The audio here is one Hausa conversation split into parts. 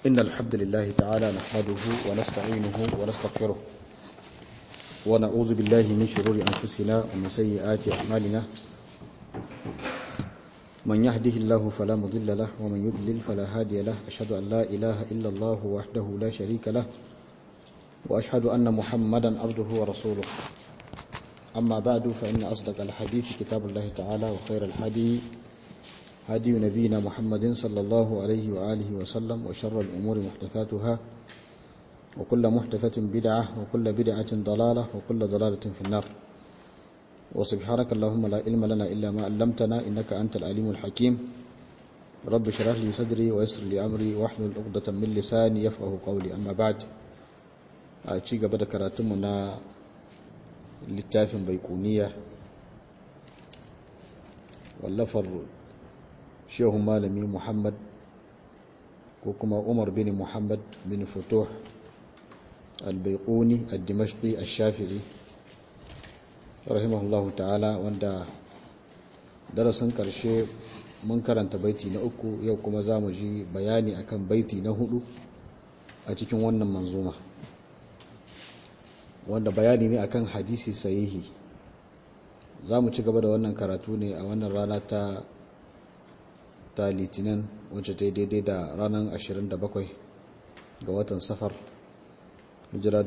إن الحمد لله تعالى نحمده ونستعينه ونستغفره ونعوذ بالله من شرور أنفسنا ومن سيئات أعمالنا من يهده الله فلا مضل له ومن يضلل فلا هادي له أشهد أن لا إله إلا الله وحده لا شريك له وأشهد أن محمدا عبده ورسوله أما بعد فإن أصدق الحديث كتاب الله تعالى وخير الحديث هدي نبينا محمد صلى الله عليه وآله وسلم وشر الأمور محدثاتها وكل محدثة بدعة وكل بدعة ضلالة وكل ضلالة في النار وسبحانك اللهم لا علم لنا إلا ما علمتنا إنك أنت العليم الحكيم رب اشرح لي صدري ويسر لي أمري واحلل عقدة من لساني يفقهوا قولي أما بعد ci gaba da karatunmu na littafin baikuniya wallafar shehun malami Muhammad ko kuma Umar bin Muhammad bin Futuh al-Baiquni al-Dimashqi al-Shafi'i rahimahullahu ta'ala, wanda darasin karshe mun karanta baiti na 3, yau kuma za mu ji bayani akan baiti na 4 a cikin wannan manzuma, wanda bayani ne akan hadisi sahihi. za mu ci gaba da wannan karatu ne a wannan rana ta litinin, wacce ta yi daidai da ranar 27 ga watan safar hijira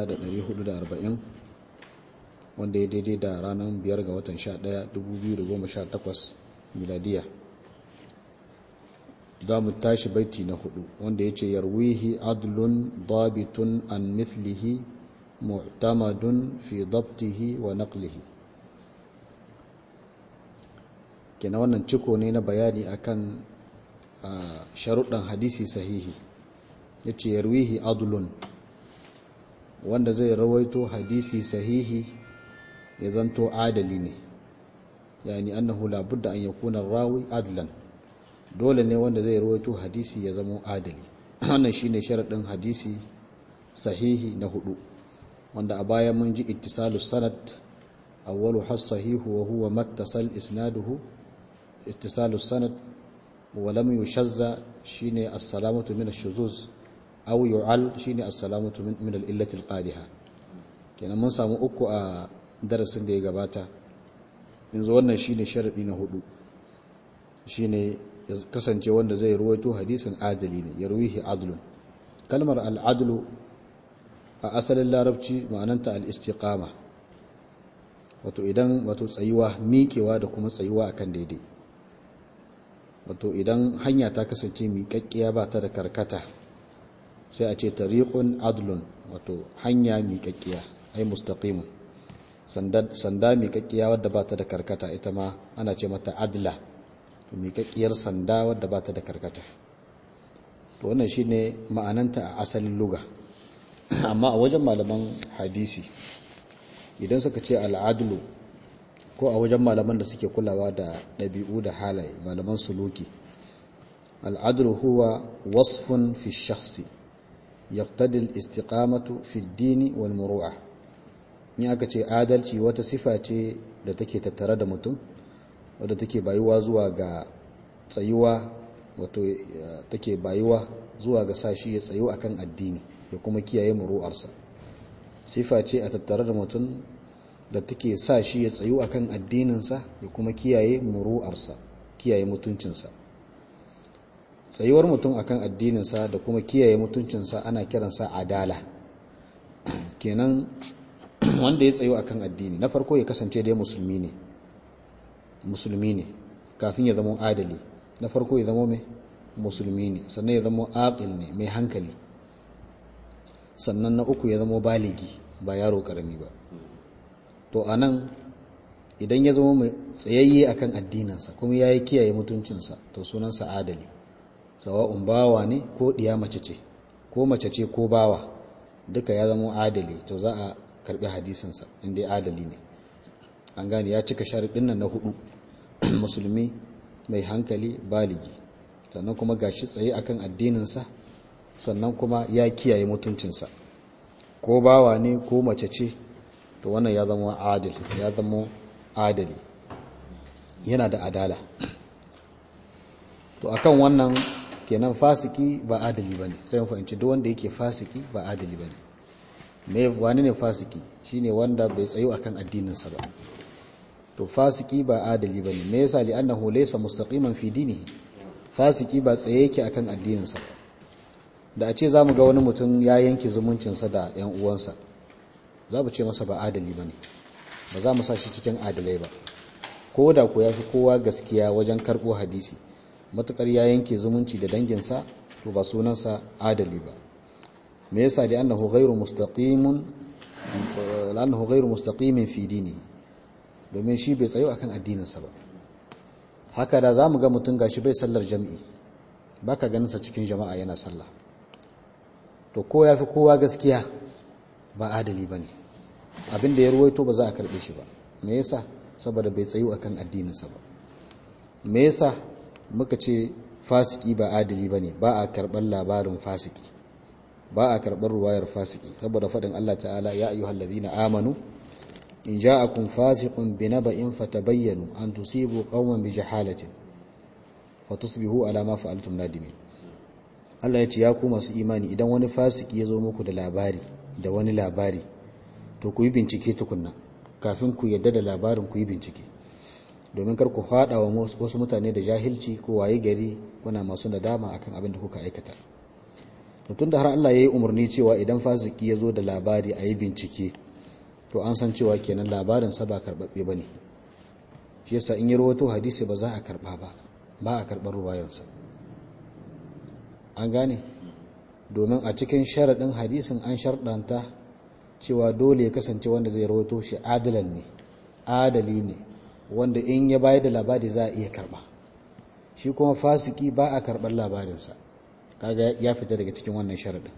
1440, wanda ya daidai da ranar 5 ga watan 11 2018 miladiya. za mu tashi baiti na 4 wanda ya ce yarwihi adlun dabitun an mithlihi mu'tamadun fi dabtihi wa naqlihi. kenan wannan ciko ne na bayani akan sharuɗan hadisi sahihi. yace yarwihi adlun, wanda zai rawaito hadisi sahihi ya zanto adali ne, yani annahu la budda an yakuna rawi adlan, dole ne wanda zai rawaito hadisi ya zama adali. wannan shine sharadin hadisi sahihi na 4, wanda a baya mun ji ittisalus sanad awwalu has-sahihu wa huwa mattasal isnaduhu. ittisalus sanad wa lam yushazza shine as-salamatu min ash-shuzuz aw yu'al shine as-salamatu min al-illati al-qadiha. kenan mun samu 3 a darasin da ya gabata. yanzu wannan shine sharadi na 4, shine ya kasance wanda zai ruwaito hadisin adali ne, yarwihi adlun. kalmar al-adlu a asalin larabci ma'ananta al-istiqama, wato tsayuwa, miƙewa da kuma tsayuwa akan daidai. wato idan hanya ta kasance miƙaƙƙiya ba ta da karkata, sai a ce tariqun adlun, wato hanya miƙaƙƙiya, ai mustaqimun. sanda miƙaƙƙiya wadda ba ta da karkata ita ma ana ce mata adla, miƙaƙƙiyar sanda wadda ba ta da karkata. to wannan shine ma'ananta a asalin lugha. amma a wajen malaman hadisi idan suka ce al'adlu, ko a wajen malaman da suke kulawa da ɗabi'u da halaye, malaman suluki, al'adlu huwa wasfun fi shakhsi yaqtadi al-istiqamatu fi ad-din wal muru'a. in aka ce adalci, wata sifa ce da take tattare da mutum, wadda take bayuwa zuwa ga tsayuwa, wato take bayuwa zuwa ga sashi ya tsayu akan addini ya kuma kiyaye muru'arsa. sifa ce a tattare da mutum da take sa shi ya tsayu akan addininsa ya kuma kiyaye muru'arsa, kiyaye mutuncinsa. tsayuwar mutum akan addininsa da kuma kiyaye mutuncinsa ana kiransa adala. kenan wanda ya tsayu akan addini, na farko ya kasance dai musulmi ne kafin ya zama adali. na farko ya zama musulmi ne, sannan ya zama aqil ne, mai hankali, sannan na 3 ya zama baligi, ba yaro karami ba. to anan idan ya zama mai tsayayye akan addininsa kuma yayi kiyaye mutuncinsa, to sunansa adali. sawa'un bawa ne ko diya mace ce, ko mace ce ko bawa, duka ya zama adali, to za a karbi hadisinsa inda adali ne. an gane ya cika sharadin nan na 4, musulmi, mai hankali, baligi, sannan kuma gashi tsaye akan addininsa, sannan kuma ya kiyaye mutuncinsa. ko bawa ne ko mace ce, to wannan ya zama adali, yana da adala. to akan wannan kenan fasiki ba adali bane sai mu fahimci duk wanda yake fasiki ba adali bane. Wani ne fasiki? Shine wanda bai tsayo akan addininsa ba. To fasiki ba adali bane. Me yasa? li annahu laysa mustaqiman fi dinihi. Fasiki ba tsaye yake akan addininsa ba. Da a ce zamu ga wani mutum ya yanke zumuncinsa da ƴan uwansa, za mu ce masa ba adali bane, ba za mu sa shi cikin adalai ba. Ko da ko yafi kowa gaskiya wajen karbo hadisi, matukar ya yanke zumunci da danginsa, to ba sunansa adali ba. me yasa? da annahu ghairu mustaqimin fi dini, domin shi bai tsayo akan addininsa ba. haka da zamu ga mutum gashi bai sallar jami'i, baka ganin sa cikin jama'a yana sallah, to ko yafi kowa gaskiya ba adali bane. abinda ya ruwaito ba za a karbe shi ba. me yasa? saboda bai tsayo akan addininsa ba. me yasa muka ce fasiki ba adali bane? ba a karban labarin fasiki, ba a karɓar ruwayar fasiki, saboda faɗin Allah ta'ala ya ayyuhal ladhina amanu in ja'akum fasiqun binaba'in fatabayyanu an tusibu qauman bijahalatin fatusbihu ala ma fa'altum nadimin. Allah ya ce ya ku masu imani, idan wani fasiki ya zo muku da labari, da wani labari, to ku yi bincike tukunna kafin ku yadda da labarin. ku yi bincike domin kar ku faɗa wa wasu mutane da jahilci ko waye gari kuna masu nadama akan abin da kuka aikata. tun da har Allah ya yi umarni cewa idan fasiki ya zo da labari a yi bincike, to an san cewa kenan labarinsa ba karɓaɓɓe ba ne. shi yasa in yi rawato hadisi ba za a karɓa ba, ba a karɓar ruwayansa. an gane? domin a cikin sharaɗin hadisin an sharɗanta cewa dole ya kasance wanda zai rawato shi adalan ne, adali ne, wanda in ya bayar da labari za a iya karɓa. shi kuma fasiki ba a karɓar labarinsa, kaga ya fita daga cikin wannan sharadin.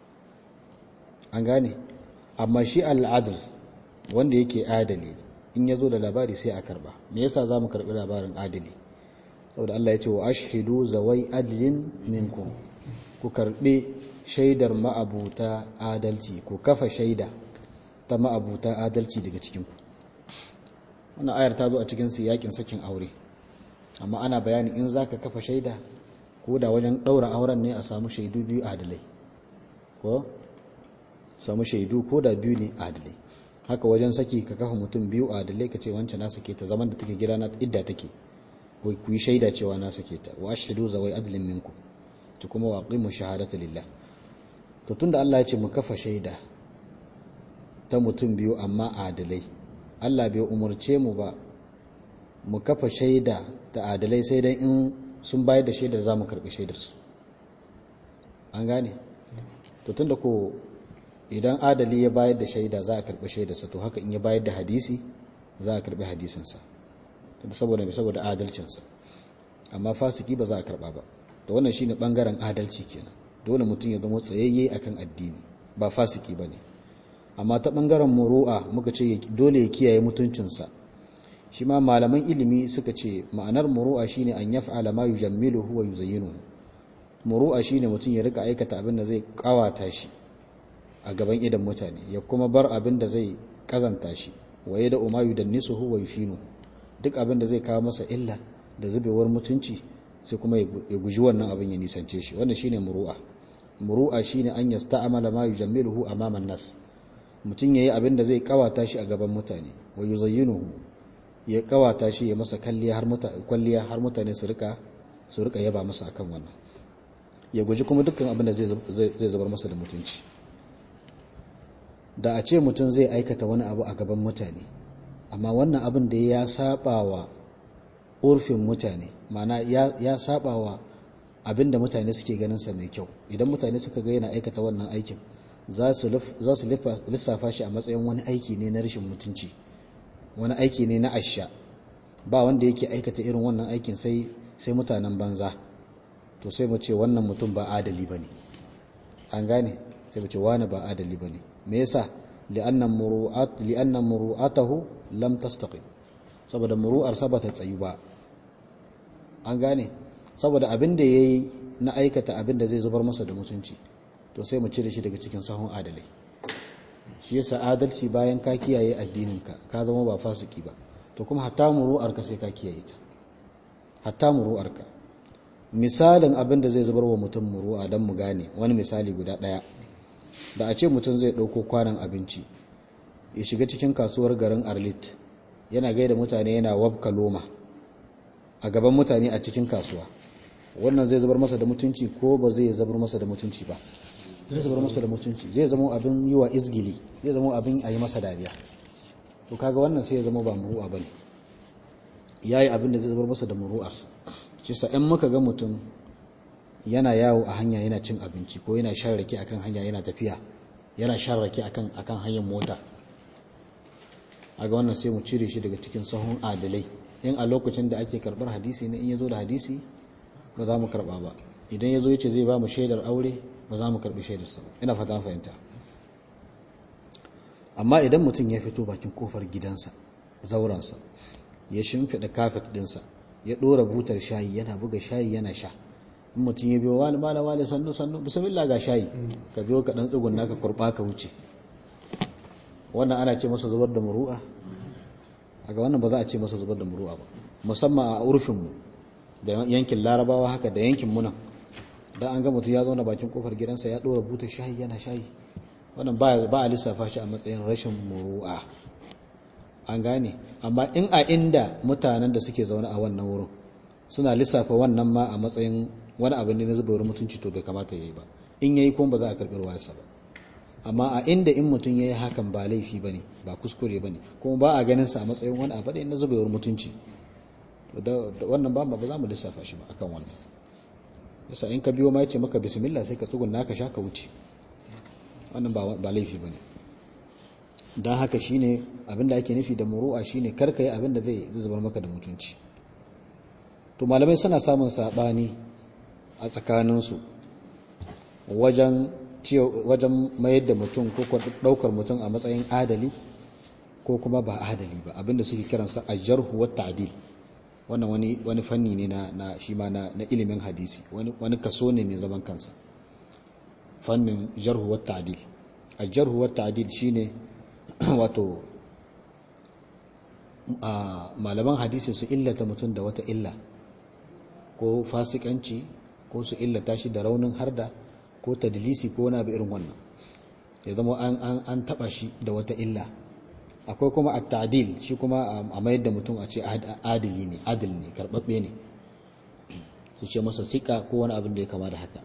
an gane? amma shi al'adl wanda yake adali, in yazo da labari sai a karba. me yasa zamu karbi labarin adali? saboda Allah ya ce wa ashhidu zawai adlin minkum, ku karbi shaidar ma'abuta adalci, ku kafa shaida ta ma'abuta adalci daga cikin ku. wannan ayar ta zo a cikin siyakin sakin aure, amma ana bayani in zaka kafa shaida, ko da wajen ɗaura auren ne a samu shaidu biyu adalai, ko samu shaidu ko da biyu ne adalai. haka wajen saki ka kafa mutum biyu adalai, ka ce wancan na sake ta, zaman da take gida na idda take, ku yi shaida cewa na sake ta. wa ashhadu zawai adlin minkum, to kuma wa aqimu shahadata lillah. to tunda Allah ya ce mu kafa shaida ta mutum biyu amma adalai, Allah bai umurce mu ba mu kafa shaida ta adalai sai dai in sun bayar da shaidar za mu karɓi shaidarsu. an gane? to tunda ko idan adali ya bayar da shaida za a karɓi shaidarsa, to haka in ya bayar da hadisi za a karɓi hadisinsa, saboda adalcinsa. amma fasiki ba za a karɓa ba. to wannan shine ɓangaren adalci kenan. dole mutum ya zama tsayayye akan addini, ba fasiki ba ne. amma ta ɓangaren muru'a muka ce dole ya kiyaye mutuncinsa. shi ma malaman ilimi suka ce ma'anar muru'a shine an yaf'ala ma yujammiluhu wa yuzayyinuhu. muru'a shine mutum ya rika aikata abin da zai kawata shi a gaban idan mutane, ya kuma bar abin da zai kazanta shi. wa yada ma yudannisuhu wa yushinu, duk abin da zai kawo masa illa da zubewar mutunci sai kuma ya guji wannan abin ya nisance shi. wannan shine muru'a. muru'a shine an yasta'mala ma yujammiluhu amama an-nas, mutum yayi abin da zai kawata shi a gaban mutane. wa yuzayyinuhu, ya kawata shi ya masa kwalliya har mutane su rika yaba masa akan wannan. ya guji kuma dukkan abin da zai zubar masa da mutunci. da a ce mutum zai aikata wani abu a gaban mutane, amma wannan abin da ya saba wa urfin mutane, ma'ana ya saba wa abin da mutane suke ganin sa mai kyau, idan mutane suka ga yana aikata wannan aikin za su lissafa shi a matsayin wani aiki ne na rashin mutunci, wani aiki ne na asha. ba wanda yake aikata irin wannan aikin sai mutanen banza. to sai mu ce wannan mutum ba adali bane. an gane? sai mu ce wani ba adali bane. me yasa? li'anna muru'atahu lam tastaqim, saboda muru'ar sa bata tsayu ba. an gane? saboda abin da yayi na aikata abin da zai zubar masa da mutunci, to sai mu cire shi daga cikin sahun adalai. shi yasa adalci bayan ka kiyaye addininka ka zama ba fasiki ba, to kuma hatta muru'arka sai ka kiyaye ta. hatta muru'arka misalin abin da zai zubar wa mutum muru'a don mu gane wani misali guda ɗaya, da a ce mutum zai ɗauko kwanan abinci ya shiga cikin kasuwar garin Arlit yana gaida mutane yana wabka loma a gaban mutane a cikin kasuwa, wannan zai zubar masa da mutunci ko ba zai zubar masa da mutunci ba? Zai zubar masa da mutunci, zai zama abin yi wa izgili, zai zama abin a yi masa dariya. To kaga wannan sai ya zama ba muru'a bane, yayi abin da zai zubar masa da muru'arsa. Shi sa in muka ga mutum yana yawo a hanya yana cin abinci ko yana shan rake akan hanya yana tafiya, yana shan rake akan hanyar mota, aga wannan sai mu cire shi daga cikin sahun adalai. In a lokacin da ake karbar hadisi ne, in yazo da hadisi ba za mu karba ba, idan yazo yace zai ba mu shaidar aure ba za mu karbi shaidar sa. Ina fata an fahimta. Amma idan mutum ya fito bakin kofar gidansa, zauransa, ya shimfida kafet dinsa, ya dora butar shayi yana buga shayi yana sha, in mutum ya biyo wani malama da sannu sannu bismillah ga shayi, ka biyo ka dan tsugunna ka kurba ka wuce, wannan ana ce masa zubar da muru'a? Aga wannan ba za a ce masa zubar da muru'a ba, musamman a urfinmu da yankin Larabawa haka da yankin munan, dan an ga mutum ya zauna bakin kofar gidansa ya dora butar shayi yana shayi, wannan ba a lissafa shi a matsayin rashin muru'a, an gane. Amma in a inda mutanen da suke zaune a wannan wurin suna lissafa wannan ma a matsayin wani abu ne na zubar mutunci, to bai kamata yayi ba. In yayi kuma ba za a karbi ruwayarsa ba. Amma a inda in mutum yayi hakan ba laifi bane, ba kuskure bane, kuma ba a ganin sa a matsayin wani abu ne na zubar mutunci, to da wannan ba za mu lissafa shi ba akan wannan. Yasa in ka biyo ma yace maka bismillah sai ka tsugunna ka sha ka wuce, wannan ba laifi bane. Dan haka shine abinda ake nufi da muru'a, shine karka yi abinda zai zubar maka da mutunci. To malamai suna samun sabani a tsakaninsu wajen mayar da mutum ko daukar mutum a matsayin adali ko kuma ba adali ba, abinda suke kiransa al-jarh wa ta'dil. Wannan wani fanni ne na shi ma na ilimin hadisi, wani kaso ne mai zaman kansa, fannin jarh wa ta'dil. Al-jarh wa ta'dil shine wato malaman hadisi su illata mutum da wata illa, ko fasikanci, ko su illata shi da raunin harda, ko tadlisi, ko wani abu irin wannan, ya zama an taba shi da wata illa. Akwai kuma at-ta'dil, shi kuma a mayar da mutum a ce adili ne, adil ne, karbabbe ne, su ce masa sika ko wani abin da ya kama da haka.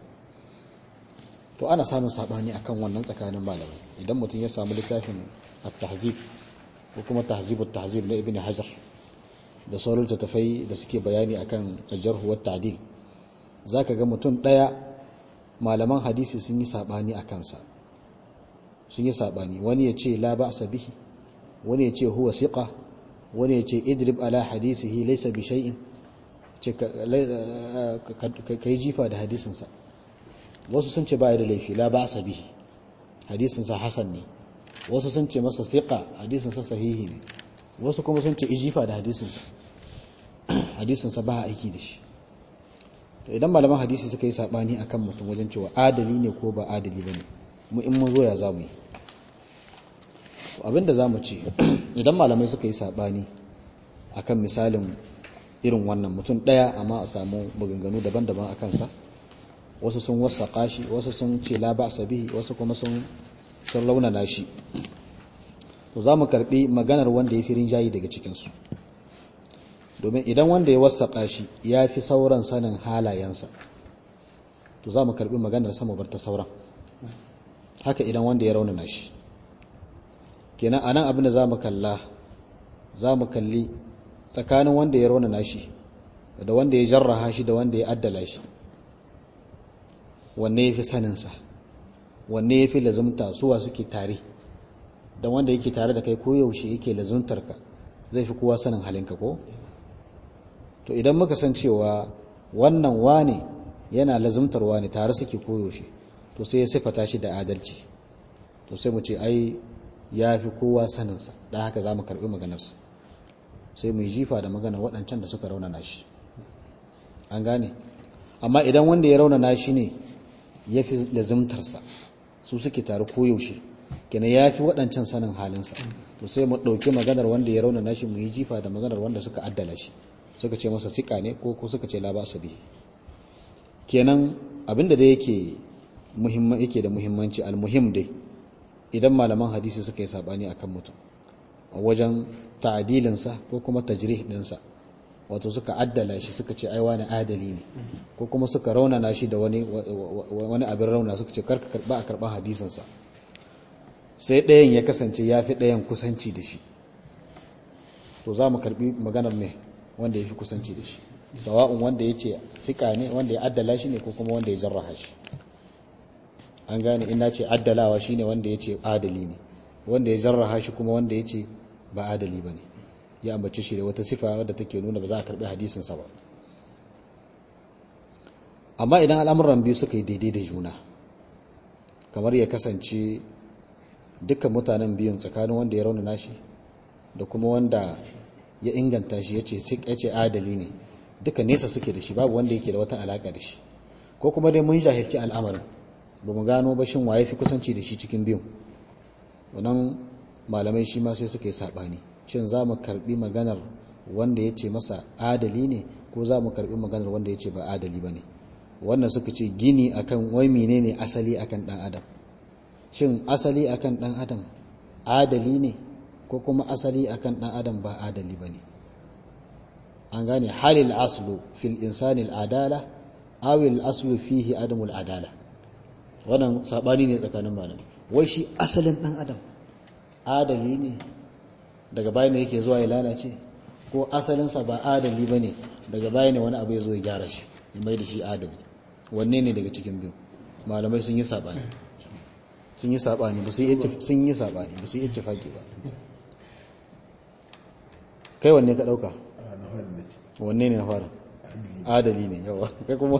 To ana samun sabani akan wannan tsakanin malamai. Idan mutum ya samu littafin at-tahzib ko kuma tahzibut tahzib na ibn hajar da sauran littattafai da suke bayani akan al-jarh wa ta'dil, zaka ga mutum daya malaman hadisi sun yi sabani akan sa, sun yi sabani. Wani ya ce la ba'sa bihi, wani ya ce huwa siqa, wani ya ce idrib ala hadisihi laysa bi shay'in, ce kai jifa da hadisinsa. Wasu sun ce baya da laifi, la ba'sa bihi, hadisinsa hasan ne. Wasu sun ce masa siqa, hadisinsa sahihi ne. Wasu kuma sun ce ijifa da hadisinsa, hadisinsa ba aiki da shi. To idan malaman hadisi suka yi sabani akan mutum wajen cewa adali ne ko ba adali bane, mu in mun zo ya zamu yi? Abinda zamu ce, idan malamai suka yi sabani akan misalin irin wannan mutum daya amma a samu maganganu daban-daban akan sa, wasu sun wasaka shi, wasu sun ce la ba'sa bihi, wasu kuma sun launana shi, to zamu karbi maganar wanda ya fi rinjayi daga cikin su. Domin idan wanda ya wasaka shi ya fi sauran sanin halayensa, to zamu karbi maganar sa mu bar ta sauran. Haka idan wanda ya raunana shi, kenan anan abin da zamu kalla, zamu kalli tsakanin wanda ya raunana shi da wanda ya jarraha shi da wanda ya addala shi, wanne yafi sanin sa, wanne yafi lazumta, suwa suke tare. Dan wanda yake tare da kai ko yaushe yake lazumtar ka zai fi kowa sanin halinka ko? To idan muka san cewa wannan wane yana lazumtar wane, tare suke koyaushe, to sai ya sifata shi da adalci, to sai mu ce ai ya fi kowa saninsa, da haka za mu karɓi maganarsa, sai mu yi jifa da magana waɗancan da suka raunana shi. An gane? Amma idan wanda ya raunana shi ne ya fi lazumtarsa, su suke tare koyaushe, kenan ya fi waɗancan sanin halinsa, to sai mu ɗauki maganar wanda ya raunana shi mu yi jifa da maganar wanda suka addala shi, suka ce masa sika ne ko suka ce la ba'sa bihi. kenan abinda da yake da muhimmanci almuhim dai idan malaman hadisi suka yi sabani akan mutum a wajen ta'adilinsa ko kuma tajrih dinsa, wato suka addala shi suka ce ai wani adali ne, ko kuma suka raunana shi da wani abin rauna suka ce karka karba a karban hadisinsa, sai ɗayan ya kasance ya fi ɗayan kusanci da shi, to za mu karbi maganar mai wanda ya fi kusanci da shi, sawa'un wanda ya ce sika ne, wanda ya addala shi ne, ko kuma wanda ya jarraha shi. An gane, ina ce addalawa shi ne wanda ya ce adali ne, wanda ya jarraha shi kuma wanda ya ce ba adali ba ne, ya ambace shi da wata sifa wadda take nuna ba za a karbi hadisinsa ba. Amma idan al'amuran biyu suka yi daidai da juna, kamar ya kasance dukkan mutanen biyun tsakanin wanda ya raunana shi da kuma wanda ya inganta shi ya ce adali ne, duka nesa suke da shi, babu wanda yake da wata alaka da shi, ko kuma dai mun jahilci al'amarin ba mu gano ba shin waye fi kusanci da shi cikin biyun, wannan malamai shi ma sai suka yi saɓani, shin za mu karɓi maganar wanda ya ce masa adali ne, ko za mu karɓi maganar wanda ya ce ba adali ba ne. Wannan suka ce gini akan wai menene asali akan ɗan adam, shin asali akan ɗan adam adali ne, ko kuma asali akan ɗan adam ba adali ba ne. An gane, halil aslu fil insani al'adala awil aslu fihi adamul adala. Wannan saɓani ne tsakanin malamai, wai shi asalin ɗan adam adali ne daga baya ne yake zuwa ya lalace, ko asalinsa ba adali ba ne daga baya ne wani abu ya zo ya gyara shi ya mai da shi adali. Wanne ne daga cikin biyu? Malamai sun yi saɓani ba su yi ittifaki ba. Kai wanne ka ɗauka? Wanne ne na fara? Adali ne, yawa. Kai kuma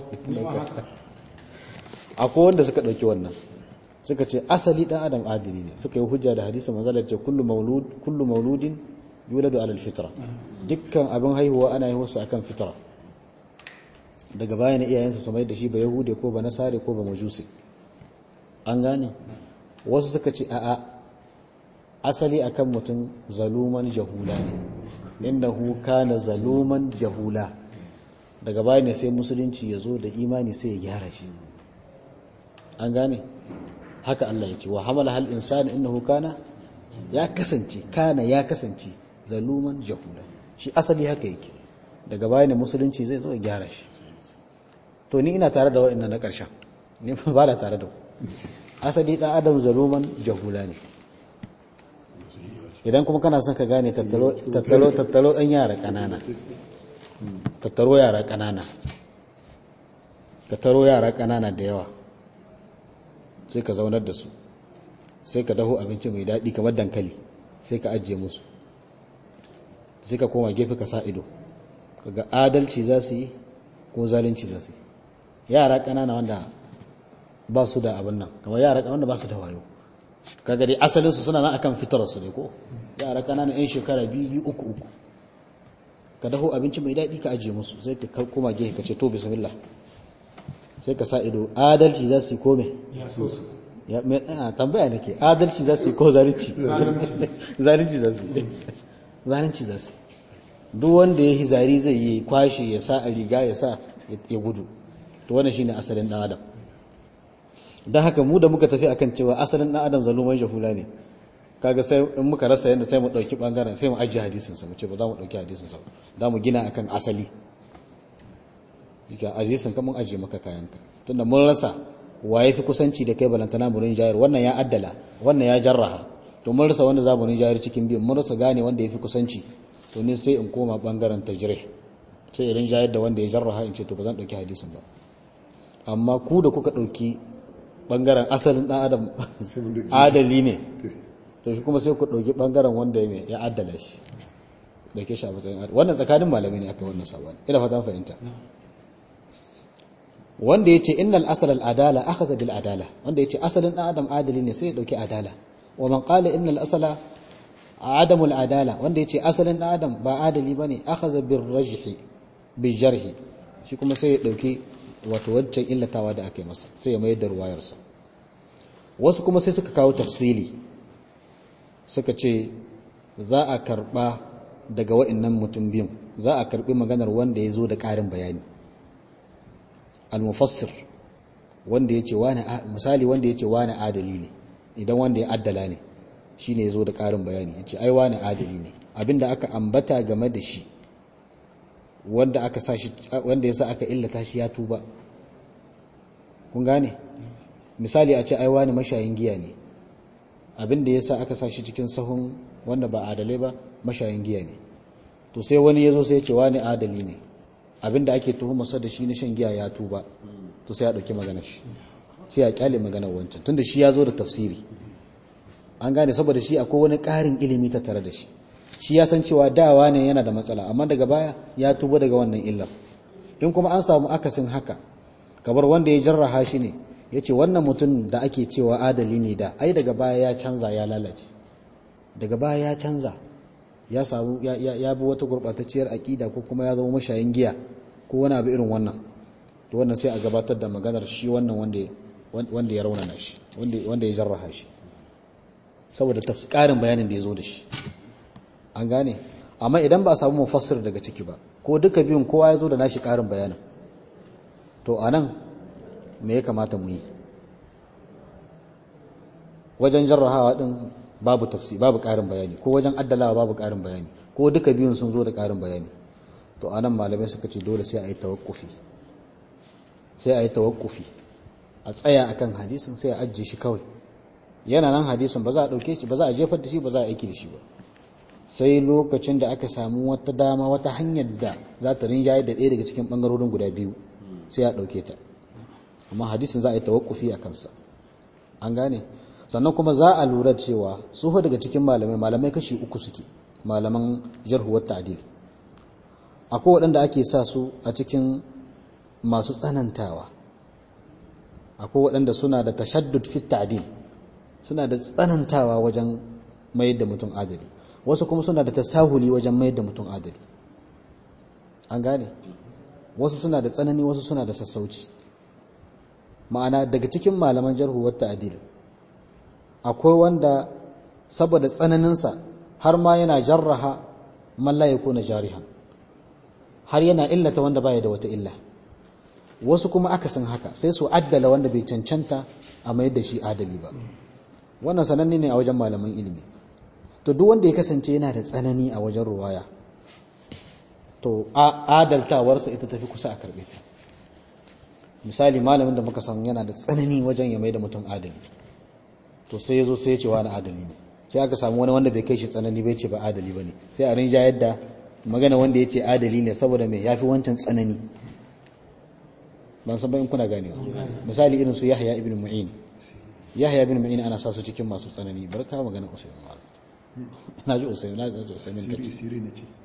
akwai wanda suka ɗauki wannan, suka ce asali ɗan adam adali ne, suka yi hujja da hadisi manzo da ce kullu mauludin yuladu alal fitra, dukkan abin haihuwa ana yi wasu akan fitra, daga baya na iyayensa su mai da shi ba yahude ko ba nasare ko ba majusi. An gane, wasu suka ce a'a, asali akan mutum zaluman jahula ne, innahu kana zaluman jahula, daga baya ne sai musulunci ya zo da imani sai ya gyara shi. An gane, haka Allah ya ce wa hamala hal insani innahu kana ya kasance zaluman jahula, shi asali haka yake, daga baya ne musulunci zai zo ya gyara shi. To ni ina tare da wa'annan na ƙarshen, ni ba da tare da asali ɗan adam zaluman jahula ne. Idan kuma kana son ka gane, tattalo ɗan yara ƙanana, tattaro yara ƙanana da yawa, sai ka zaunar da su, sai ka daho abinci mai daɗi kamar dankali, sai ka ajiye musu, sai ka koma gefe ka sa ido, kaga adalci za su yi ko zalunci za su yi. Yara ƙanana wanda ba su da abin nan, kamar yara wanda ba su da wayo, kaga dai asalinsu suna nan akan fitararsu ne ko yara ƙanana 'yan shekara 2, 3, ka daho abinci mai daɗi ka ajiye musu, sai ka koma gefe ka ce to bismillah, sai ka sa ido, adalci za su yi ko me? Tambaya nake, adalci za su yi ko zalunci? Zalunci za su yi. Zalunci za su yi. Duk wanda ya yi zari zai yi kwashe, ya sa a riga, ya sa ya gudu, to wannan shine asalin ɗan adam. Don haka mu da muka tafi akan cewa asalin ɗan adam zaluman jahula ne, kaga sai in muka rasa yadda sai mu ɗauki ɓangaren, sai mu ajiye hadisinsa, mu ce ba za mu ɗauki hadisinsa ba, za mu gina akan asali. Ka azisin ka mun ajiye maka kayanka, tunda mun rasa waye fi kusanci da kai balantana mu rinjayar, wannan ya addala wannan ya jarraha, to mun rasa wanda za mu rinjayar cikin biyu, mun rasa gane wanda ya fi kusanci, to ne sai in koma bangaren tajrih, sai in rinjayar da wanda ya jarraha, in ce to ba zan dauki hadisin ba. Amma ku da kuka dauki bangaren asalin dan adam adali ne, to kuma sai ku dauki bangaren wanda ya addala shi, dauke shi a matsayin wannan tsakanin malamai ne aka wannan sabani, ina fatan fahimta. Wanda ya ce innal asal al-adala akhadha bil adala, wanda ya ce asalin dan adam adali ne sai ya dauki adala. Wa man qala innal asala adamul adala, wanda ya ce asalin dan adam ba adali bane akhadha bir rajhi bil jarhi, shi kuma sai ya dauki wato wancan illatawa da aka yi masa, sai ya mayar da ruwayarsa. Wasu kuma sai suka kawo tafsili, suka ce za a karba daga wa'annan mutum biyun, za a karbi maganar wanda ya zo da ƙarin bayani. al-mufassir wanda yace wani misali wanda yace wani adali ne, idan wanda ya addala ne shine yazo da karin bayani yace ai wani adali ne, abinda aka ambata game da shi wanda aka sa shi wanda yasa aka illata shi ya tuba. kun gane misali a ce ai wani mashayin giya ne, abinda yasa aka sa shi cikin sahun wanda ba adalai ba mashayin giya ne, to sai wani yazo sai ya ce wani adali ne, abinda ake tuhumarsa da shi na shan giya ya tuba, to sai ya dauki maganar shi sai ya kyale maganar wancan tunda shi ya zo da tafsiri. an gane saboda shi akwai wani ƙarin ilimi ta tare da shi, shi ya san cewa dawa ne yana da matsala amma daga baya ya tuba daga wannan illar. in kuma an samu akasin haka kamar wanda ya jarraha shi ne ya ce wannan mutum da ake cewa adali ne da ai daga baya ya canza ya lalace, daga baya ya canza ya samu ya bi wata gurbatacciyar aƙida ko kuma ya zama mashayin giya ko wani abu irin wannan, to wannan sai a gabatar da maganar shi wannan wanda ya raunana shi wanda ya jarraha shi saboda ƙarin bayanin da ya zo da shi. an gane amma idan ba a samu mufassir daga ciki ba ko duka biyun kowa ya zo da nashi ƙarin bayanin, to anan me ya kamata mu yi wajen jarrahawa din? Babu tafsir, babu ƙarin bayani, ko wajen addalawa babu ƙarin bayani, ko duka biyun sun zo da ƙarin bayani, to anan malamai suka ce dole sai a yi tawakkufi, a tsaya akan hadisin sai a ajiye shi kawai yana nan hadisin, ba za a dauke shi, ba za a jefar da shi, ba za a aiki da shi ba, sai lokacin da aka samu wata dama, wata hanyar da za ta rinjaye da ɗaya daga cikin bangarorin guda biyu sai a dauke ta, amma hadisin za a yi tawakkufi a kansa. an gane sannan kuma za a lura cewa su daga cikin malamai kashi uku suke, malaman jarh wa ta'dil. akwai waɗanda ake sa su a cikin masu tsanantawa, akwai waɗanda suna da tashaddud fi ta'dil, suna da tsanantawa wajen mayar da mutum adali, wasu kuma suna da tasahuli wajen mayar da mutum adali. an gane wasu suna da tsanani, wasu suna da sassauci. ma'ana daga cikin malaman jarh wa ta'dil akwai wanda saboda tsananinsa har ma yana jarraha man la yakuna jarihan, har yana illata wanda baya da wata illa. wasu kuma akasin haka sai su addala wanda bai cancanta a mayar da shi adali ba. wannan sananne ne a wajen malaman ilimi. to duk wanda ya kasance yana da tsanani a wajen ruwaya, to adaltawarsa ita tafi kusa a karbe ta. misali malamin da muka san yana da tsanani wajen ya mai da mutum adali, to sai ya zo sai ya ce wani adali ne, sai aka samu wani wanda bai kai shi tsanani bai ce ba adali ba ne, sai a rinja yadda magana wanda ya ce adali ne saboda mai yafi wancan tsanani. ban san ba in kuna ganewa. misali irin su Yahya ibn Mu'in ana sa su cikin masu tsanani. barka magana Usaymin malam na ji Usaymin kace sirri ne ce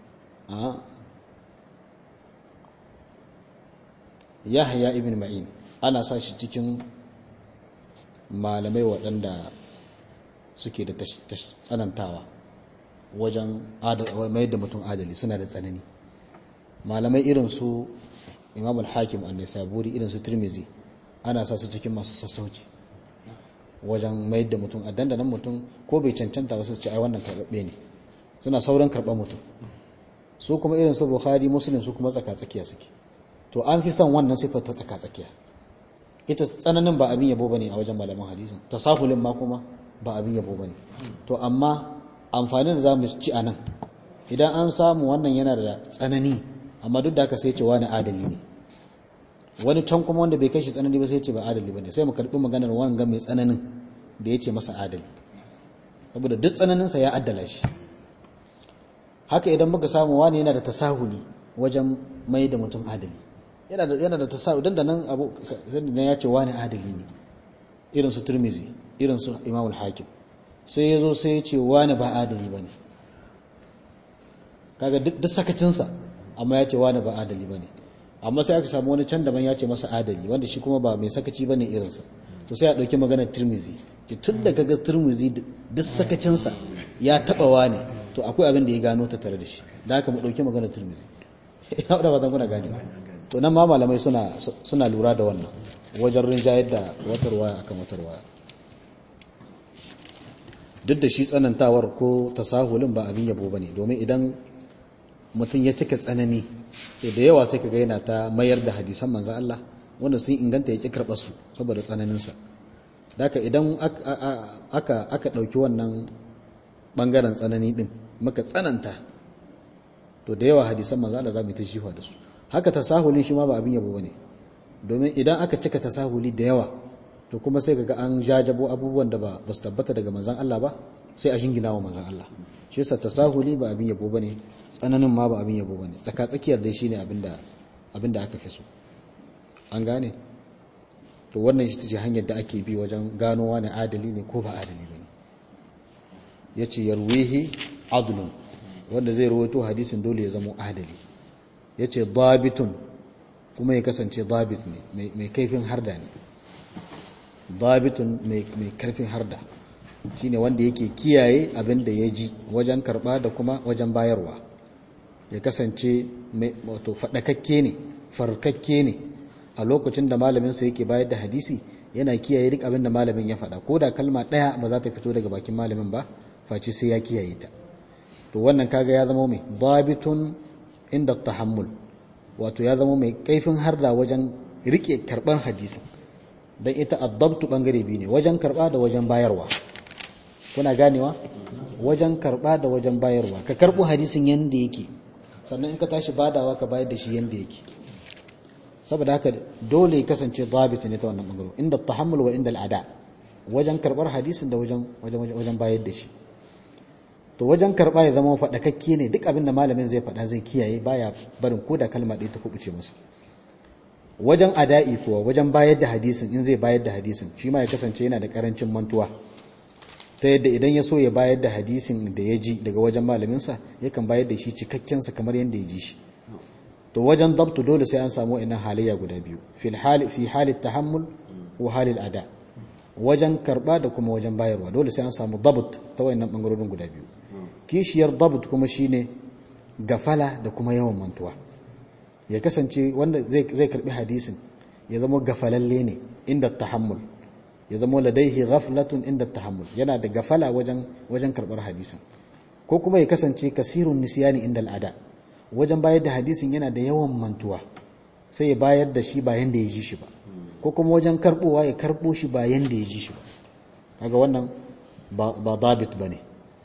Yahya ibn Ma'in ana sa shi cikin malamai waɗanda suke da tsanantawa wajen mai da mutum adali, suna da tsanani. malamai irin su Imam al-Hakim an-Nisaburi, irin su Tirmidhi ana sa su cikin masu sassauci wajen mai da mutum a dandanan mutum ko bai cancanta ba su ce ai wannan karɓaɓɓe ne, suna sauran karɓar mutum. su kuma irin su Bukhari, Muslim su kuma tsaka-tsakiya suke. to an fi son wannan sifar ta tsaka-tsakiya. ita tsananin ba abin yabo bane a wajen malaman hadisin, tasahulin ma kuma ba abin yabo bane. to amma amfanin da zamu ci anan, idan an samu wannan yana da tsanani amma duk da haka sai ce wani adali ne, wani can kuma wanda bai kai shi tsanani ba sai ce ba adali bane, sai mu karbi maganar wanga mai tsananin da yace masa adali, saboda duk tsananinsa ya addala shi. haka idan muka samu wani yana da tasahuli wajen mai da mutum adali, yana da tasahuli dan da nan abu dan ya ce wani adali ne, irin su Tirmidhi, irin su Imam al-Hakim, sai yazo sai ya ce wani ba adali bane, kaga duk sakacinsa amma ya ce wani ba adali bane. amma sai aka samu wani can daban ya ce masa adali, wanda shi kuma ba mai sakaci bane irinsa, to sai a dauki maganar Tirmidhi, ki tun da kaga Tirmidhi duk sakacinsa ya taba wani, to akwai abin da ya gano ta tare da shi, da haka mu dauki maganar Tirmidhi. ina da fatan kuna gane. to nan ma malamai suna lura da wannan wajen rinjayar da wata ruwaya akan wata ruwaya. duk da shi tsanantawar ko tasahulin ba abin yabo bane, domin idan mutum ya cika tsanani da yawa sai kaga yana ta mayar da hadisan manzon Allah wanda sun inganta ya ƙi karɓar su saboda tsananinsa. Daka idan aka ɗauki wannan ɓangaren tsanani ɗin muka tsananta, to da yawa hadisan manzo Allah za mu yi ta jifa da su. Haka tasahulin shi ma ba abin yabo bane, domin idan aka cika tasahuli da yawa to kuma sai kaga an jajabo abubuwan da ba su tabbata daga manzon Allah ba, sai a shingina wa manzon Allah. Shi yasa tasahuli ba abin yabo bane, tsananin ma ba abin yabo bane, tsaka-tsakiyar dai shine abinda aka fi so. An gane? To wannan shi tace hanyar da ake bi wajen gano wani adali ne ko ba adali bane. Yace yarwihi adlun, wanda zai rawaito hadisin dole ya zama adali. Yace dabitun, kuma ya kasance dabit ne, mai kaifin harda ne. Dabitun mai karfin harda shine wanda yake kiyaye abin da ya ji wajen karba da kuma wajen bayarwa. Ya kasance wato fadakakke ne, farkakke ne. A lokacin da malamin sa yake bayar da hadisi, yana kiyaye duk abin da malamin ya faɗa, ko da kalma ɗaya ba za ta fito daga bakin malamin ba face sai ya kiyaye ta. To wannan kaga ya zama mai dabitun inda tahammul, wato ya zama mai kaifin harda wajen rike karban hadisin. Dan ita addabtu bangare biyu ne, wajen karba da wajen bayarwa. Kuna ganewa? Wajen karba da wajen bayarwa. Ka karbo hadisin yanda yake, sannan in ka tashi badawa ka bayar da shi yanda yake. Saboda haka dole ya kasance dabit ne ta wannan bangare, inda tahammul wa inda al'ada, wajen karbar hadisin da wajen bayar da shi. To wajen karba ya zama faɗakakke ne, duk abin da malamin zai faɗa zai kiyaye, baya barin ko da kalma ɗaya ta kubuce masa. Wajen ada'i kuwa, wajen bayar da hadisin, in zai bayar da hadisin, shi ma ya kasance yana da ƙarancin mantuwa, ta yadda idan ya so ya bayar da hadisin da ya ji daga wajen malaminsa, yakan bayar da shi cikakkensa kamar yadda ya ji shi. To wajen dabtu dole sai an samu wa'annan halayya guda biyu, fi halit tahammul wa halil ada. Wajen karba da kuma wajen bayarwa dole sai an samu dabt ta wa'annan bangarorin guda biyu. Kishiyar dabt kuma shine gafala da kuma yawan mantuwa. Ya kasance wanda zai karbi hadisin ya zama gafalalle ne inda tahammul, ya zama ladaihi ghaflatun inda tahammul, yana da gafala wajen karbar hadisin. Ko kuma ya kasance kasirun nisyani inda al'ada, wajen bayar da hadisin yana da yawan mantuwa, sai ya bayar da shi ba yanda ya ji shi ba, ko kuma wajen karbowa ya karbo shi ba yanda ya ji shi ba. Kaga wannan ba dabit bane.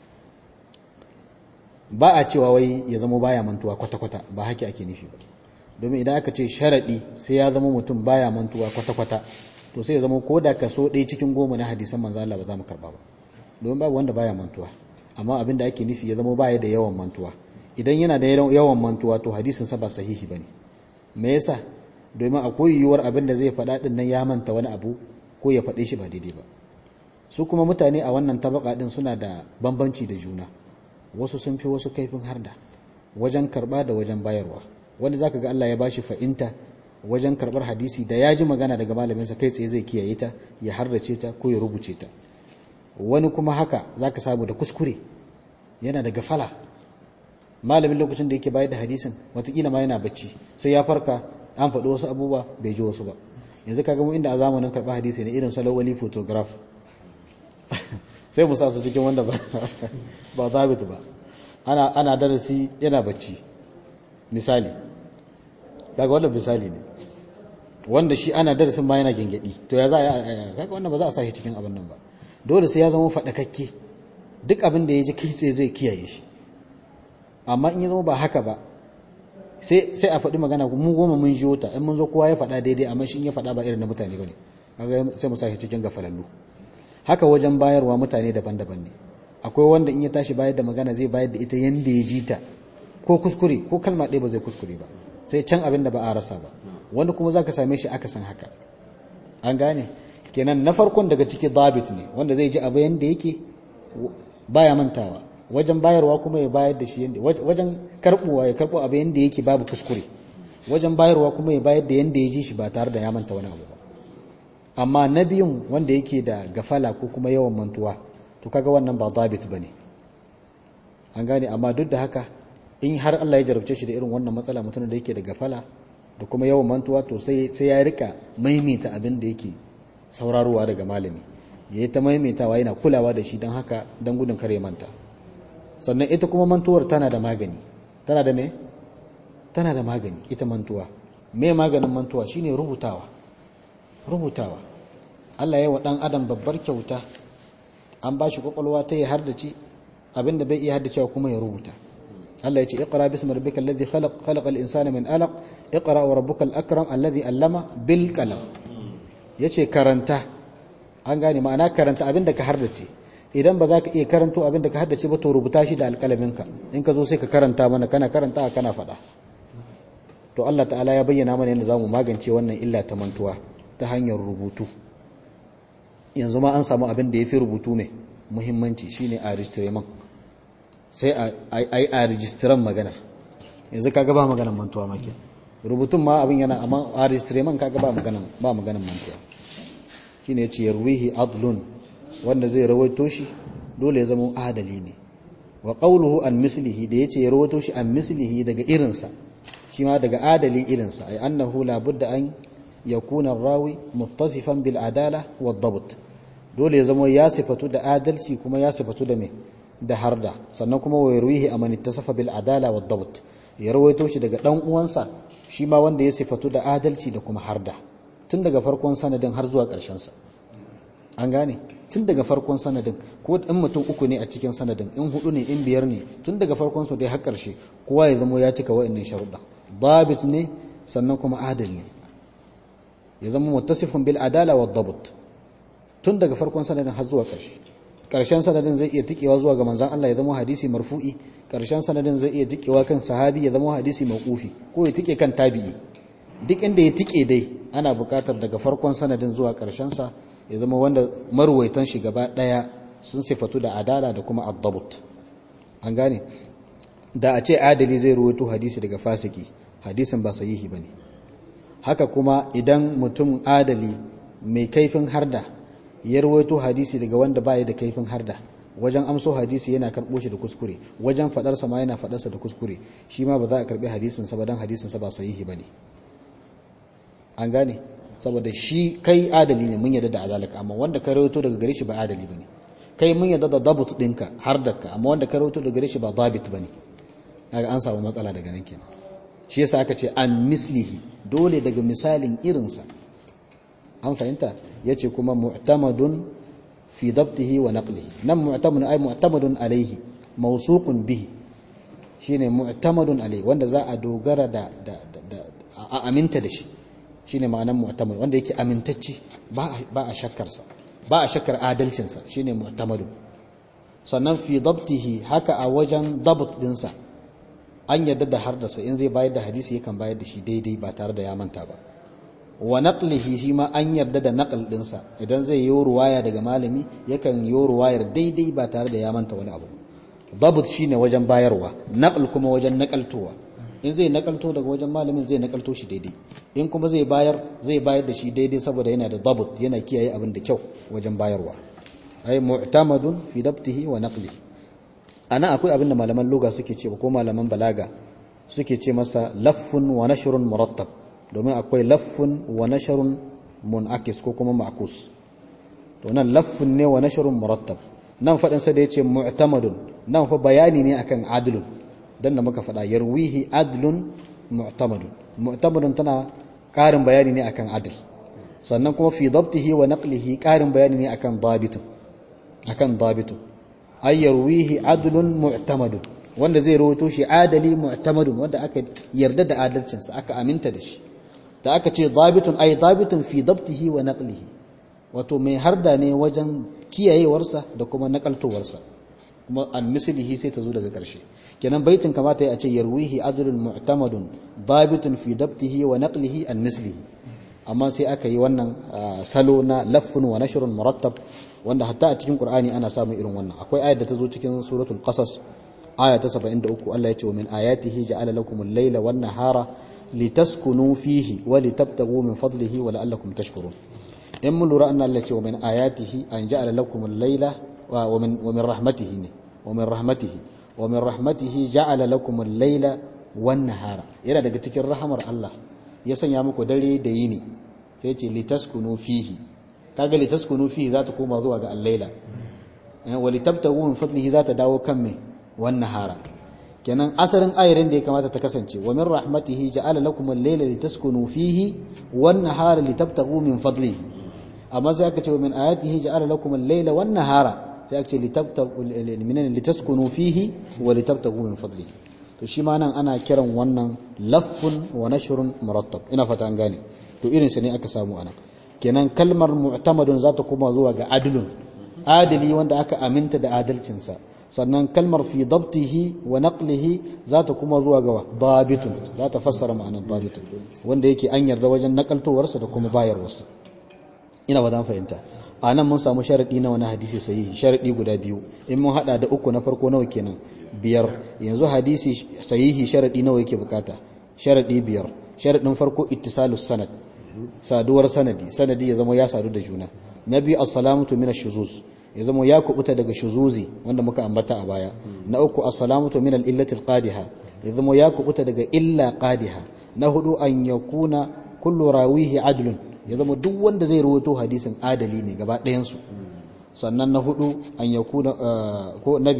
Ba a cewa wai ya zama baya mantuwa kwata-kwata, ba haka ake nufi ba. Domin idan aka ce sharadi sai ya zama mutum baya mantuwa kwata-kwata, to sai ya zama ko da kaso 1 cikin 10 na hadisan manzo Allah ba za mu karba ba, domin babu wanda baya mantuwa. Amma abin da ake nufi ya zama baya da yawan mantuwa. Idan yana da yawan mantuwa to hadisin sa ba sahihi bane. Me yasa? Domin akwai yiwuwar abin da zai faɗa din nan ya manta wani abu ko ya faɗe shi ba daidai ba. Su kuma mutane a wannan tabaka din suna da bambanci da juna. Wasu sun fi wasu kaifin harda wajen karba da wajen bayarwa. Wanda zaka ga Allah ya bashi fa'inta wajen karbar hadisi, da ya ji magana daga malamin sa kai tsaye zai kiyaye ta, ya hardace ta ko ya rubuce ta. Wani kuma haka zaka samu da kuskure, yana da gafala. Malamin lokacin da yake bayar da hadisin watakila ma yana bacci, sai ya farka an faɗi wasu abubuwa bai ji wasu ba. Yanzu kaga mu inda a zamanin karɓar hadisi ne irin salawali photograph sai mu sa su cikin wanda ba zabit ba, ana darasi yana bacci misali. Kaga wannan misali ne, wanda shi ana darasin ma yana gengedi, to ya za a kaga wannan ba za a sa shi cikin abin nan ba. Dole sai ya zama faɗakakke, duk abin da ya ji kai sai zai kiyaye shi. Amma in ya zama ba haka ba, sai a faɗi magana mu 10 mun ji wata, in mun zo kowa ya faɗa daidai, amma shi in ya faɗa ba irin na mutane bane, kaga sai mu sa shi cikin gafalallu. Haka wajen bayarwa mutane daban-daban ne. Akwai wanda in ya tashi bayar da magana zai bayar da ita yanda ya ji ta, ko kuskure ko kalma ɗaya ba zai kuskure ba, sai can abin da ba a rasa ba. Wanda kuma zaka same shi aka san haka. An gane? Kenan na farkon daga cikin dabit ne, wanda zai ji abu yanda yake baya mantawa. Wajen bayarwa kuma ya bayar da shi yanda, wajen karbowa ya karbo abu yanda yake babu kuskure. Wajen bayarwa kuma ya bayar da yanda ya ji shi ba tare da ya manta wani abu ba. Amma na biyun wanda yake da gafala ko kuma yawan mantuwa, to kaga wannan ba dabit bane. An gane? Amma duk da haka in har Allah ya jarabce shi da irin wannan matsala, mutum da yake da gafala da kuma yawan mantuwa, to sai ya rika maimaita abin da yake sauraruwa daga malami, yayi ta maimaitawa yana kulawa da shi, don haka dan gudun kare manta. Sannan ita kuma mantuwar tana da magani. Tana da me? Tana da magani ita mantuwa. Me maganin mantuwa? Shine rubutawa. rubutawa. Allah ya wa dan adam babbar kyauta, an bashi kwakwalwa ta ya hardace abinda bai iya haddacewa kuma ya rubuta. Allah ya ce iqra bismi rabbikal ladhi khalaq khalaqal insana min alaq iqra wa rabbukal akram alladhi allama bil qalam. Yace karanta, an gane ma'ana karanta abinda ka hardace. Idan ba za ka iya karanto abinda ka haddace ba to rubuta shi da alƙalaminka, in ka zo sai ka karanta mana, kana karanta kana faɗa. To Allah ta'ala ya bayyana mana yadda zamu magance wannan illa ta mantuwa ta hanyar rubutu. Yanzu ma an samu abin da yafi rubutu mai muhimmanci, shine a registration, sai a rejistiran magana. Yanzu kaga ba maganar mantuwa ma ke rubutun ma abin yana, amma a registration kaga ba maganar mantuwa. Shine yace yarwihi adlun, wanda zai rawaito shi dole ya zama adali ne. Wa qawluhu an mislihi, da yace ya rawaito shi an mislihi daga irinsa, shi ma daga adali irinsa, ay annahu la budda an yakuna ar-rawi muttasifan bil adala wad dabt. Dole ya zama ya sifatu da adalci kuma ya sifatu da me da harda. Sannan kuma wa yarwihi aman ittasafa bil adala wad dabt, ya rawaito shi daga dan uwansa shi ma wanda ya sifatu da adalci da kuma harda, tun daga farkon sanadin har zuwa ƙarshen sa. An gane, tun daga farkon sanadin, ko in mutum uku ne a cikin sanadin, in hudu ne, in biyar ne, tun daga farkon su dai har ƙarshe kowa ya zama ya cika wa'annan sharuɗa. Dabit ne, sannan kuma adil ne, ya zama muttasifun bil adala wad dabt tun daga farkon sanadin har zuwa ƙarshe. Ƙarshen sanadin zai iya tikewa zuwa ga manzon Allah, ya zama hadisi marfu'i. Ƙarshen sanadin zai iya tikewa kan sahabi, ya zama hadisi mauqufi, ko ya tike kan tabi'i. Duk inda ya tike dai ana buƙatar daga farkon sanadin zuwa ƙarshen sa ya zama wanda marwaitan shi gaba daya sun sifatu da adala da kuma ad-dabt. An gane, da a ce adali zai ruwaito hadisi daga fasiki, hadisin ba sahihi bane. Haka kuma idan mutum adali mai kaifin harda ya ruwaito hadisi daga wanda baya da kaifin harda, wajen amso hadisi yana karbo shi da kuskure, wajen fadar sa ma yana fadar sa da kuskure, shi ma ba za a karbi hadisin sa ba, dan hadisin sa ba sahihi bane. An gane, saboda shi kai adali ne, mun yadda da adalaka, amma wanda ka rawaito daga gare shi ba adali bane. Kai mun yadda da dabut dinka har daka, amma wanda ka rawaito daga gare shi ba dabit bane. Kaga an samu matsala daga nan kenan. Shi yasa aka ce an mislihi, dole daga misalin irinsa. An fahimta? Yace kuma mu'tamadun fi dabtihi wa naqlihi. Nan mu'tamadun ay mu'tamadun alaihi, mawsuqun bihi. Shine mu'tamadun alaihi, wanda za a dogara da a aminta da shi. Shine ma'anar mu'tamad, wanda yake amintacci, ba a shakkarsa, ba a shakkar adalcinsa, shine mu'tamadun. Sannan fi dabtihi, haka a wajen dabt dinsa an yadda da hardasa, in zai bayar da hadisi yakan bayar da shi daidai ba tare da ya manta ba. Wa naqlihi, shi ma an yarda da naql dinsa, idan zai yi ruwaya daga malami yakan yi ruwayar daidai ba tare da ya manta wani abu. Dabt shine wajen bayarwa, naql kuma wajen nakaltowa. In zai nakalto daga wajen malamin zai nakalto shi daidai, in kuma zai bayar da shi daidai, saboda yana da dabt, yana kiyaye abin da kyau wajen bayarwa. Ay mu'tamadun fi dabtihi wa naqlihi. Ana akwai abin da malaman lugha suke ce, ko malaman balaga suke ce masa laffun wa nashrun murattab, domin akwai laffun wa nashrun munakis ko kuma ma'kus. To nan laffun ne wa nashrun murattab. Nan fadin sa da yace mu'tamadun, nan fa bayani ne akan adlun. Dan da muka faɗa yarwihi adlun mu'tamadun, mu'tamadun tana ƙarin bayani ne akan adl. Sannan kuma fi dabtihi wa naqlihi ƙarin bayani ne akan dabitun, ay yarwihi adlun mu'tamadun, wanda zai rawaito shi adali mu'tamadun, wanda aka yarda da adalcinsa, aka aminta da shi. Da aka ce dabitun, ay dabitun fi dabtihi wa naqlihi, wato mai harda ne wajen kiyayewarsa da kuma nakaltowarsa. Kuma an mislihi sai ta zo daga ƙarshe. Kenan baitin kamata ya ce yarwihi adlun mu'tamadun dabitun fi dabtihi wa naqlihi an mislihi. Amma sai aka yi wannan salo na laffun wa nashrun murattab, wanda hatta a cikin Qur'ani ana samun irin wannan. Akwai ayat da ta zo cikin suratul Qasas, aya ta 73, Allah ya ce wa min ayatihi ja'ala lakumul layla wan nahara litaskunu fihi wa litabtaghu min fadlihi wa la'allakum tashkurun. In mun lura anna Allah ya ce wa min ayatihi an ja'ala lakumul layla wa min rahmatihi ne, wa min rahmatihi ja'ala lakumul layla wan nahara. Yana daga cikin rahamar Allah ya sanya muku dare da yini, sai ce litaskunu fihi. Kaga litaskunu fihi za ta koma zuwa ga al-laila, wa litabtaghu min fadlihi za ta dawo kan me wan nahara. kenan asalin ayarin da ya kamata ta kasance wa min rahmatihi ja'ala lakum al-layla litaskunu fihi wan nahara litabtaghu min fadlihi amma sai aka ce wa min ayatihi ja'ala lakum al-layla wan nahara sai aka ce litaskunu fihi wa litabtaghu min fadlihi to shi ma nan ana kiran wannan laffun wa nashrun murattab ina fata an gane to irin sa ne aka samu anan kenan kalmar mu'tamadun za ta koma zuwa ga adilun adili wanda aka aminta da adalcinsa sannan kalmar fi dabtihi wa naqlihi za ta kuma zuwa ga dabitun za ta fassara ma'anar dabitun wanda yake an yarda wajen nakaltowarsa da kuma bayarwarsa ina ba dan fahimta a nan mun samu sharadi na wani hadisi sahihi sharadi guda biyu in mun hada da uku na farko nawa kenan biyar yanzu hadisi sahihi sharadi nawa yake bukata sharadi biyar sharadin farko ittisalus sanad saduwar sanadi ya zama ya sadu da juna na biyu as-salamatu min ash-shuzuz ya zama ya kubuta daga shuzuzi wanda muka ambata a baya na uku as-salamatu min al-illati al-qadiha ya zama ya kubuta daga illa qadiha na hudu an yakuna kullu rawihi adlun ya zama duk wanda zai rawaito hadisin adali ne gaba ɗayan su sannan na hudu an yakuna ko na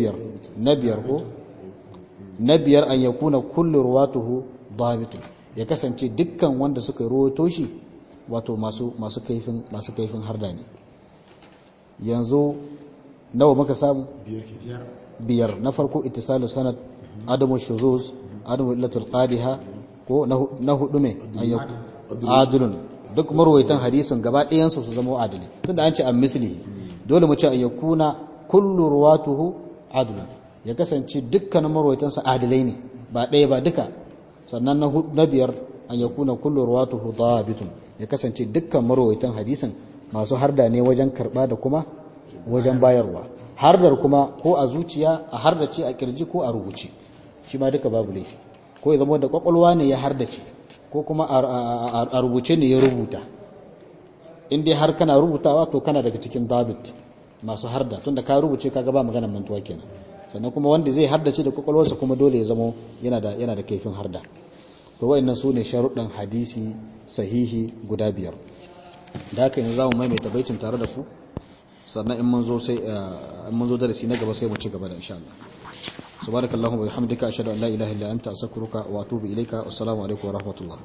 biyar an yakuna kullu ruwatuhu dabitun ya kasance dukkan wanda suka rawaito shi wato masu kaifin harda ne yanzu nawa muka samu biyar na farko ittisalu sanad adamu shuzuz adamu illatul qadiha ko na hudu ne adilun duk marwaitan hadisin gaba ɗayan su zama adili tunda an ce an misli dole mu ce an yakuna kullu ruwatuhu adilun ya kasance dukkan marwaitan sa adilai ne ba ɗaya ba duka sannan na biyar an yakuna kullu ruwatuhu dabitun ya kasance dukkan marwaitan hadisin masu harda ne wajen karba da kuma wajen bayarwa hardar kuma ko a zuciya a hardace a kirji ko a rubuce shi ma duka babu laifi ko ya zama da kwakwalwa ne ya hardace ko kuma a rubuce ne ya rubuta in dai har kana rubutawa to kana daga cikin dabit masu harda tunda ka rubuce kaga ba maganar mantuwa kenan sannan kuma wanda zai hardace da kwakwalwarsa kuma dole ya zama yana da kaifin harda to wayannan sune sharuɗan hadisi sahihi guda biyar da haka yanzu zamu maimaita baitin tare da ku sannan in mun zo darasi na gaba sai mu ci gaba da insha Allah subhanakallahumma wa bihamdika ashhadu an la ilaha illa anta astaghfiruka wa atubu ilaika assalamu alaikum wa rahmatullah